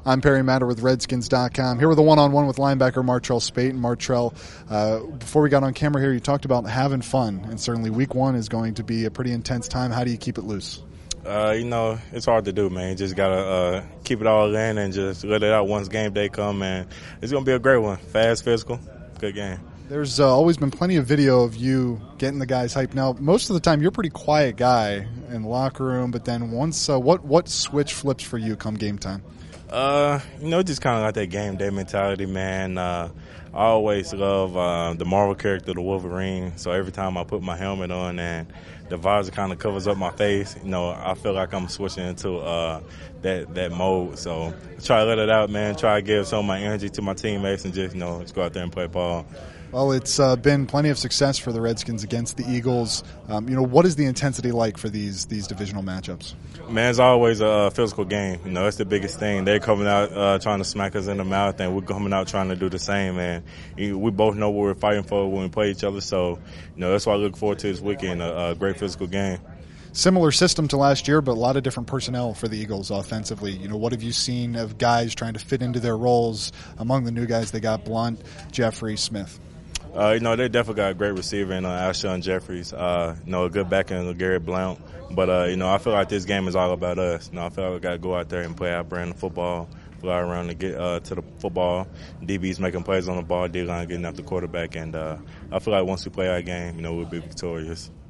I'm Perry Matter with Redskins.com. Here with a one-on-one with linebacker Martrell Spate. And Martrell, before we got on camera here, you talked about having fun, and certainly week one is going to be a pretty intense time. How do you keep it loose? It's hard to do, man. You just got to keep it all in and just let it out once game day come, and it's going to be a great one. Fast, physical, good game. There's always been plenty of video of you getting the guys hyped. Now, most of the time, you're a pretty quiet guy in the locker room, but then once, what switch flips for you come game time? Just kind of like that game day mentality, man. I always love the Marvel character, the Wolverine. So every time I put my helmet on and the visor kind of covers up my face, I feel like I'm switching into that mode. So I try to let it out, man. Try to give some of my energy to my teammates and just go out there and play ball. Well, it's been plenty of success for the Redskins against the Eagles. What is the intensity like for these divisional matchups? Man, it's always a physical game. That's the biggest thing. They're coming out trying to smack us in the mouth, and we're coming out trying to do the same. And we both know what we're fighting for when we play each other. So, that's why I look forward to this weekend, a great physical game. Similar system to last year, but a lot of different personnel for the Eagles offensively. What have you seen of guys trying to fit into their roles? Among the new guys, they got Blunt, Jeffrey, Smith. They definitely got a great receiver in Alshon Jeffries. A good back end of Garrett Blount. But, I feel like this game is all about us. I feel like we got to go out there and play our brand of football, fly around to get to the football. DB's making plays on the ball, D-line getting after the quarterback. And I feel like once we play our game, we'll be victorious.